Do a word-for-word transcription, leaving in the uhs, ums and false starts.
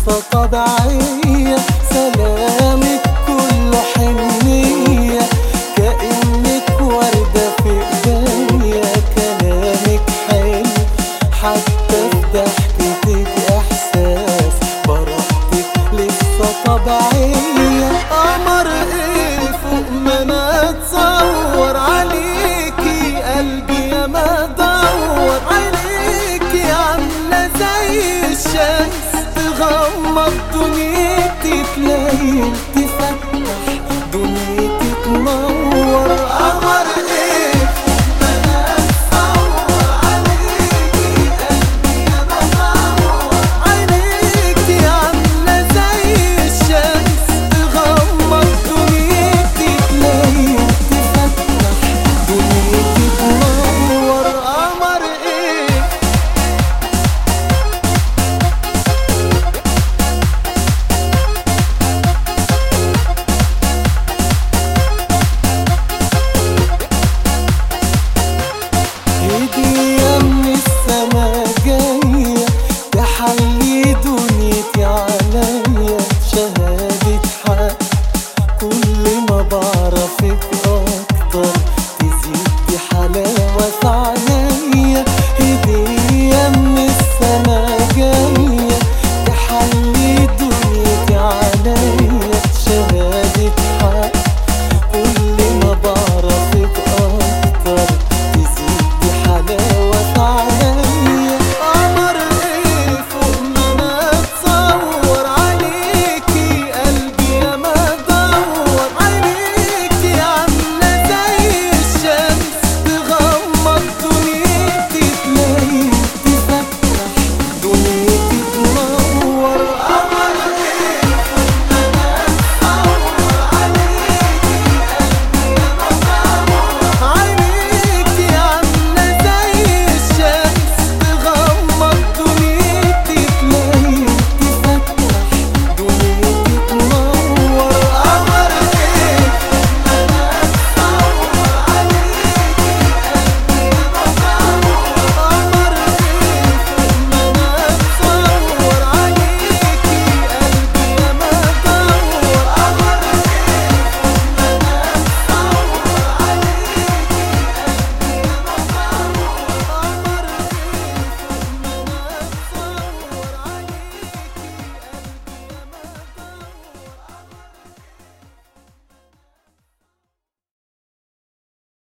لسه طبيعية، سلامك كله حنية، كأنك وردة في ايديا، كلامك حلو حتى في ضحكتك احساس، براءتك لسه طبيعية. قمر ايه فوق ما انا اتصور عليكي، قلبي يا ما دور عليكي، عاملة زي الشمس تغمض دنيتي في ليل، تفتح